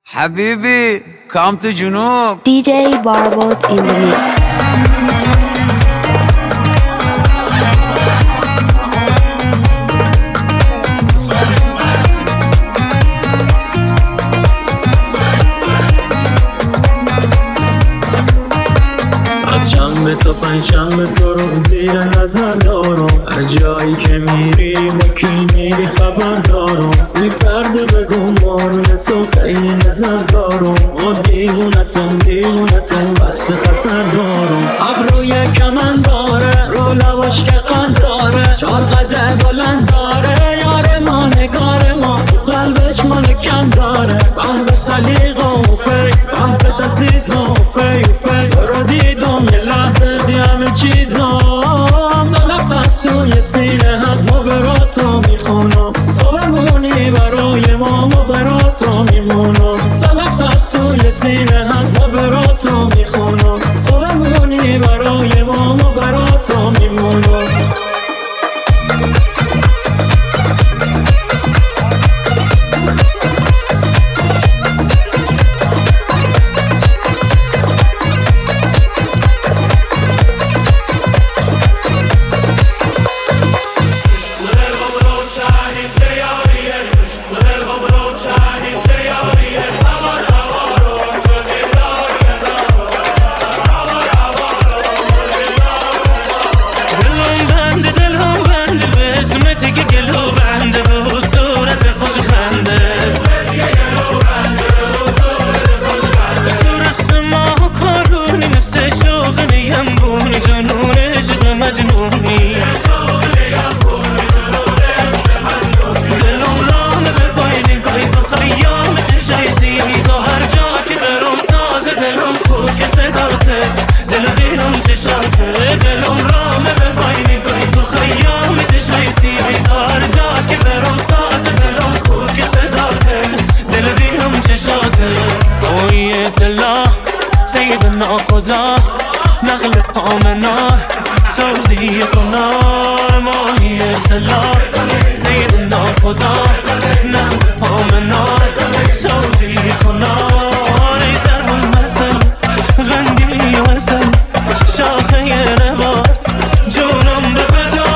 حبيبي come to جنوب. DJ Barbot in the mix. از شنبه تا پنجشنبه تو رو زیر نظر دارم، از جایی که میری با کی میری خبر دارم، بی پرده بگو مارون تو خیلی نظر دارم، و دیوونتم بسته خطر دارم. ابروی کمن داره رو لواش که قند داره، 4 قده بلند داره، یار ما نگار ما تو قلبش ما کم داره. بند سلیقه و فی بند تسیز و فی تو رو دیدم یه لحظه دی همه چیزم، تا نفس توی سینه هست ما براتو میخونم، تو بمونی برای ما براتو میمونم، تا نفس توی سینه هست ما براتو میخونم، تو بمونی برای ما براتو میمونم. خدا نخل پامنا سوزی کنار ماهی اطلاع زیدنا خدا نخل پامنا سوزی کنار ای زرمون مثل غندی و حسن شاخه نبات جونم به فدا.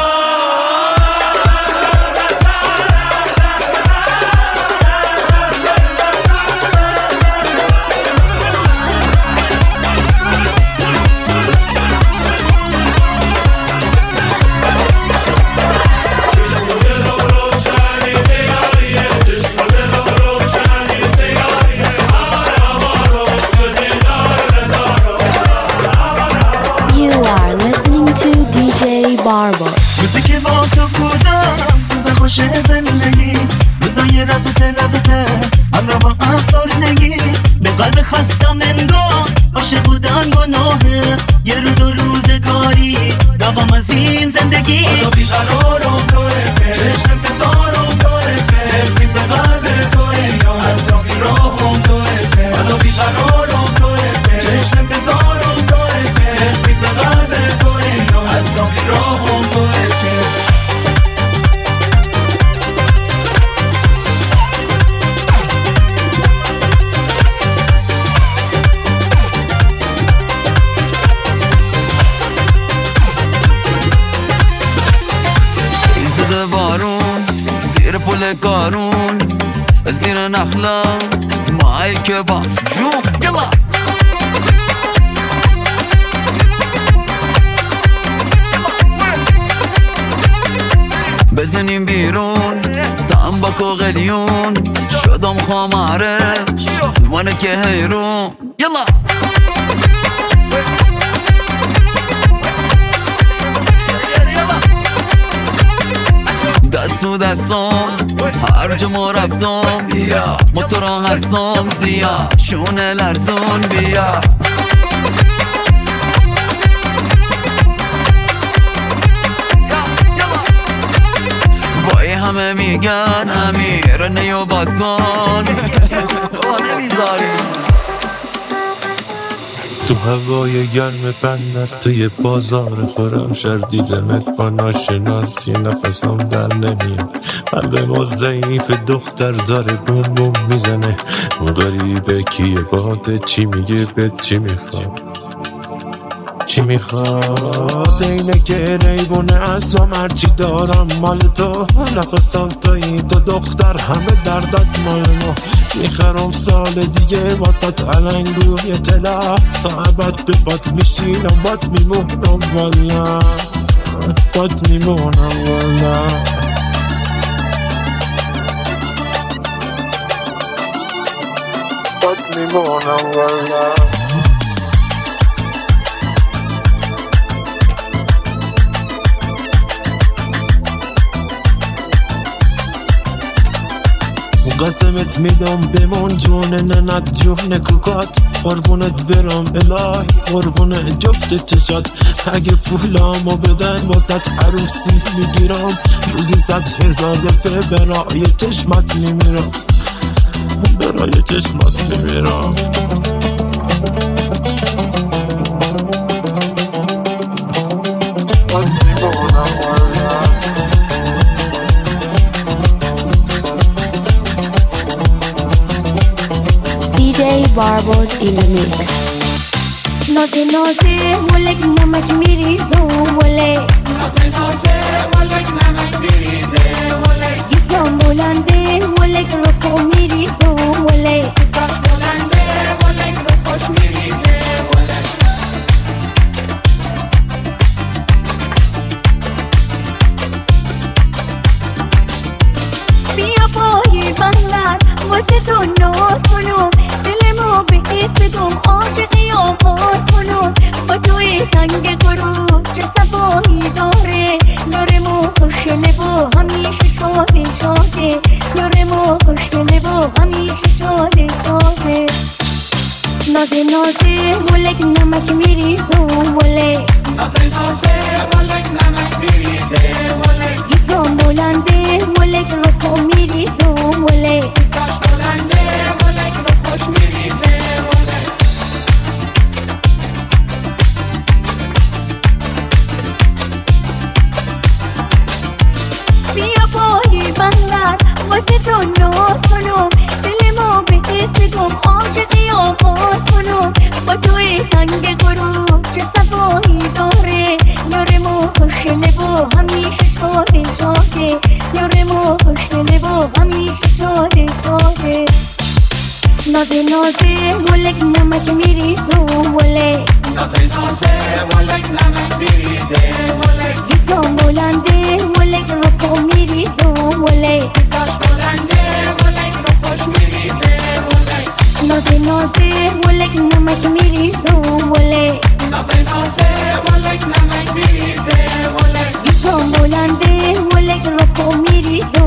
موسیقی با تو بودم روز خوش زندگی، روزای رفته همراه با افسردگی، به قلب خستم انگار عاشق بودن گناهه، یه روز و روزگاری روام از این زندگی. حالا بیقرارم توه چشم انتظارم توه حفظی به قلب توه یا از راقی راهم توه. حالا بیقرارم توه چشم انتظارم توه حفظی به قلب توه یا از راقی راهم توه. بارون زیر پل کارون زیر نخلا مایی که باش جون یلا بزنیم بیرون تنباک و قلیون شدم خماره منه که حیرون یلا دستو دستم هر جا ما رفتم بیا موتوران هستم زیا شونه لرزون بیا وای همه میگن امیر نیوباد کن نمیذاری تو هوای گرم بندر توی بازار خورم شردی رمت با ناشناسی نفسم در نمیاد. قلب ما ضعیف دختر داره بوم بوم میزنه، اون غریب کیه باده چی میگه به چی میخواد چی میخواد اینه که ریبونه اصلام هرچی دارم مال تو نفسم توی تو دختر همه دردت مال ما میخرم سال دیگه واسط علنگ روی تلا تا عبد به بات میشینم بات میمونم والا بات میمونم والا بات میمونم والا قسمت میدم بمون جون ننت جون کوکات قربونت برم الهی قربون جفت چشات اگه پولامو بدن واسط عروسی میگیرم روزی 100,000 دفعه برای چشمت میمیرم برای چشمت میمیرم DJ Barbot in the mix. نازه نازه ولک نمک میریزه ولک نازه نازه ولک نمک میریزه ولک گیسام بلنده ولک رو خو میریزه ولک گیساش بلنده ولک رو خوش میریزه ولک بیا پای بندر واسه تو ناز کنم دلمو بهت بدم عاشقی آغاز کنم با توی تنگ غروب چه صفایی داره یارمو خوشگله و همیشه شاده شاده یارمو خوشگله و همیشه شاده شاده نازه نازه ولک نمک میریزه ولک نازه نازه ولک نمک میریزه ولک گیسام بلنده ولک رو خو میریزه ولک گیساش بلنده ولک رو خوش میریزه ولک بیا پای بندر واسه تو ناز کنم دلمو بهت بدم عاشقی آغاز کنم با توی تنگ غروب چه صفایی داره یارمو خوشگله و همیشه شاده شاده یارمو خوشگله و همیشه شاده شاده نازه نازه ولک نمک میریزه ولک نازه نازه ولک نمک میریزه ولک گیسام بلنده ولک رو خو میریزه ولک گیساش بلنده ولک رو خوش میریزه ولک نازه نازه ولک نمک میریزه ولک نازه نازه ولک نمک میریزه ولک گیسام بلنده ولک رو خو میریزه